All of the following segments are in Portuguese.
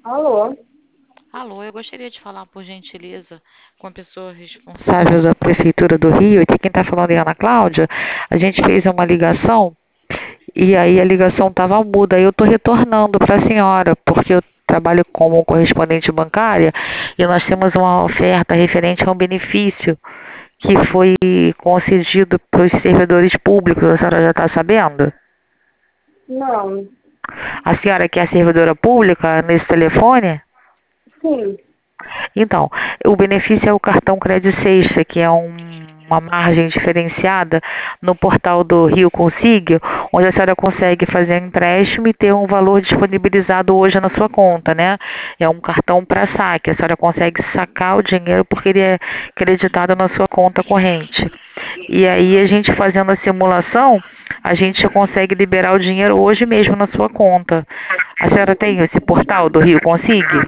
Alô? Alô, eu gostaria de falar, por gentileza, com a pessoa responsável da Prefeitura do Rio. Aqui quem está falando é a Ana Cláudia. A gente fez uma ligação e aí a ligação estava muda. Aí eu estou retornando para a senhora, porque eu trabalho como correspondente bancária e nós temos uma oferta referente a um benefício que foi concedido para os servidores públicos. A senhora já está sabendo? Não. A senhora que é servidora pública nesse telefone? Sim. Então, o benefício é o cartão Crédito Sexta, que é uma margem diferenciada no portal do Rio Consigo, onde a senhora consegue fazer um empréstimo e ter um valor disponibilizado hoje na sua conta, né? É um cartão para saque, a senhora consegue sacar o dinheiro porque ele é creditado na sua conta corrente. E aí a gente fazendo a simulação, a gente já consegue liberar o dinheiro hoje mesmo na sua conta. A senhora tem esse portal do Rio Consigo?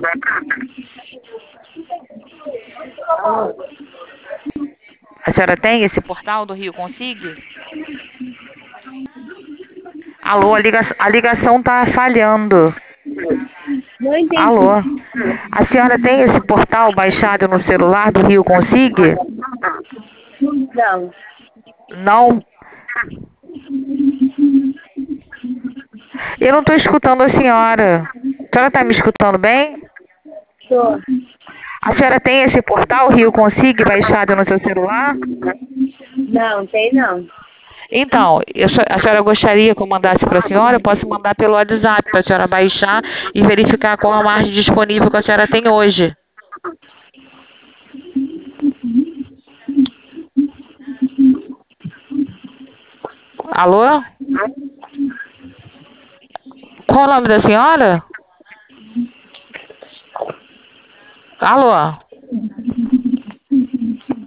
Alô? A senhora tem esse portal do Rio Consigo? Alô, a ligação está falhando. Não entendi. Alô? A senhora tem esse portal baixado no celular do Rio Consigo? Não. Não? Eu não estou escutando a senhora. A senhora está me escutando bem? Tô. A senhora tem esse portal Rio Consigo baixado no seu celular? Não, tem não. Então, a senhora gostaria que eu mandasse para a senhora? Eu posso mandar pelo WhatsApp para a senhora baixar e verificar qual a margem disponível que a senhora tem hoje. Alô? Qual o nome da senhora? Alô?